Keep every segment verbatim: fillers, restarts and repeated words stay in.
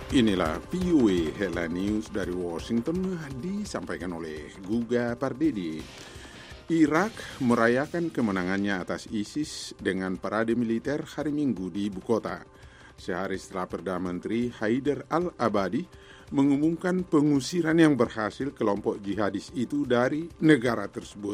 Inilah V O A Headline News dari Washington disampaikan oleh Guga Pardede. Irak merayakan kemenangannya atas ISIS dengan parade militer hari Minggu di ibu kota. Sehari setelah Perdana Menteri Haider al-Abadi mengumumkan pengusiran yang berhasil kelompok jihadis itu dari negara tersebut.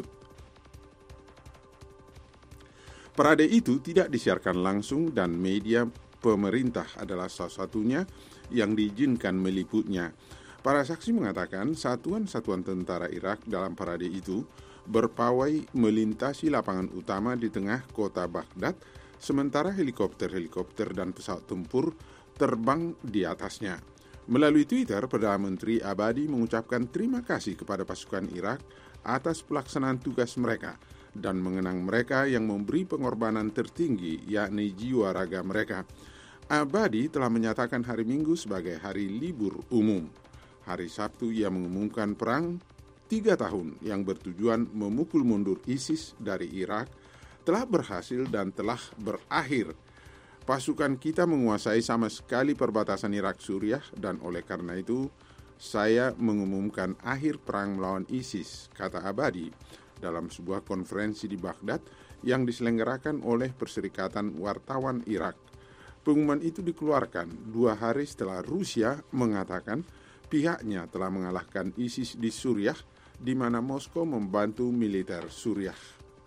Parade itu tidak disiarkan langsung dan media pemerintah adalah salah satunya yang diizinkan meliputnya. Para saksi mengatakan satuan-satuan tentara Irak dalam parade itu berpawai melintasi lapangan utama di tengah kota Baghdad, sementara helikopter-helikopter dan pesawat tempur terbang di atasnya. Melalui Twitter, Perdana Menteri Abadi mengucapkan terima kasih kepada pasukan Irak atas pelaksanaan tugas mereka dan mengenang mereka yang memberi pengorbanan tertinggi, yakni jiwa raga mereka. Abadi telah menyatakan hari Minggu sebagai hari libur umum. Hari Sabtu ia mengumumkan perang tiga tahun yang bertujuan memukul mundur ISIS dari Irak telah berhasil dan telah berakhir. Pasukan kita menguasai sama sekali perbatasan Irak Suriah dan oleh karena itu saya mengumumkan akhir perang melawan ISIS, kata Abadi dalam sebuah konferensi di Baghdad yang diselenggarakan oleh Perserikatan Wartawan Irak. Pengumuman itu dikeluarkan dua hari setelah Rusia mengatakan pihaknya telah mengalahkan ISIS di Suriah, di mana Moskow membantu militer Suriah.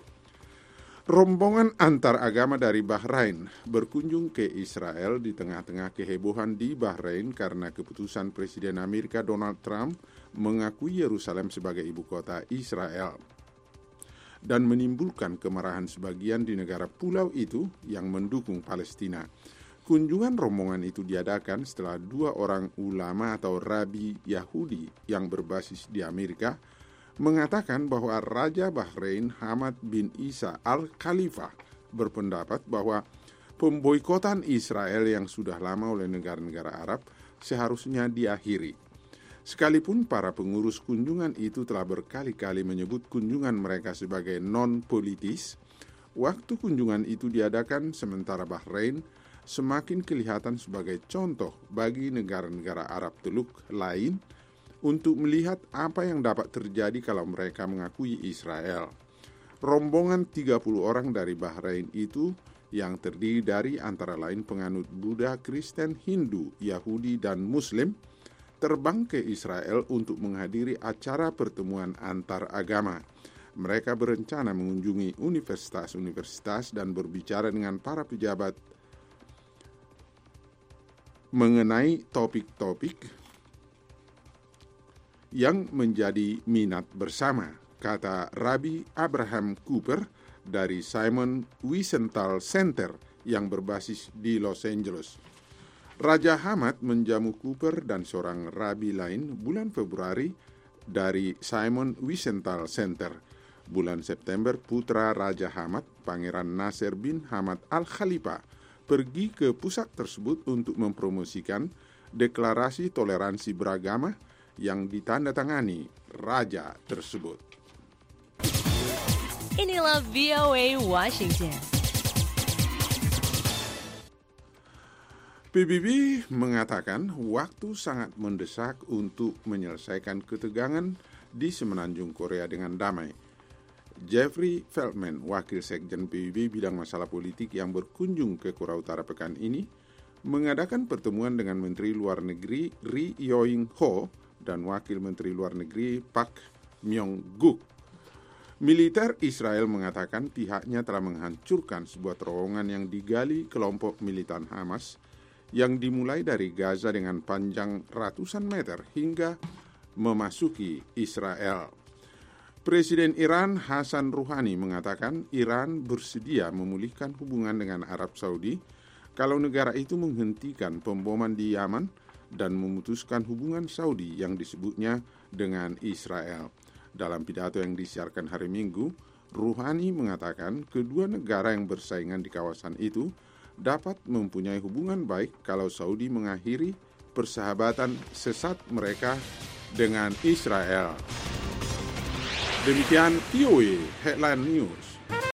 Rombongan antar agama dari Bahrain berkunjung ke Israel di tengah-tengah kehebohan di Bahrain karena keputusan Presiden Amerika Donald Trump mengakui Yerusalem sebagai ibu kota Israel dan menimbulkan kemarahan sebagian di negara pulau itu yang mendukung Palestina. Kunjungan rombongan itu diadakan setelah dua orang ulama atau rabi Yahudi yang berbasis di Amerika mengatakan bahwa Raja Bahrain Hamad bin Isa Al-Khalifah berpendapat bahwa pemboikotan Israel yang sudah lama oleh negara-negara Arab seharusnya diakhiri. Sekalipun para pengurus kunjungan itu telah berkali-kali menyebut kunjungan mereka sebagai non-politis, waktu kunjungan itu diadakan sementara Bahrain semakin kelihatan sebagai contoh bagi negara-negara Arab Teluk lain untuk melihat apa yang dapat terjadi kalau mereka mengakui Israel. Rombongan tiga puluh orang dari Bahrain itu yang terdiri dari antara lain penganut Buddha, Kristen, Hindu, Yahudi, dan Muslim terbang ke Israel untuk menghadiri acara pertemuan antar agama. Mereka berencana mengunjungi universitas-universitas dan berbicara dengan para pejabat mengenai topik-topik yang menjadi minat bersama, kata Rabbi Abraham Cooper dari Simon Wiesenthal Center yang berbasis di Los Angeles. Raja Hamad menjamu Cooper dan seorang rabi lain bulan Februari dari Simon Wiesenthal Center. Bulan September, putra Raja Hamad, Pangeran Nasser bin Hamad Al-Khalifah, pergi ke pusat tersebut untuk mempromosikan deklarasi toleransi beragama yang ditandatangani raja tersebut. Inilah V O A Washington. P B B mengatakan waktu sangat mendesak untuk menyelesaikan ketegangan di semenanjung Korea dengan damai. Jeffrey Feltman, wakil sekjen P B B bidang masalah politik yang berkunjung ke Korea Utara pekan ini, mengadakan pertemuan dengan Menteri Luar Negeri Ri Yong-ho dan Wakil Menteri Luar Negeri Pak Myong-guk. Militer Israel mengatakan pihaknya telah menghancurkan sebuah terowongan yang digali kelompok militan Hamas yang dimulai dari Gaza dengan panjang ratusan meter hingga memasuki Israel. Presiden Iran Hassan Rouhani mengatakan Iran bersedia memulihkan hubungan dengan Arab Saudi kalau negara itu menghentikan pemboman di Yaman dan memutuskan hubungan Saudi yang disebutnya dengan Israel. Dalam pidato yang disiarkan hari Minggu, Rouhani mengatakan kedua negara yang bersaingan di kawasan itu dapat mempunyai hubungan baik kalau Saudi mengakhiri persahabatan sesat mereka dengan Israel. Demikian V O A Headline News.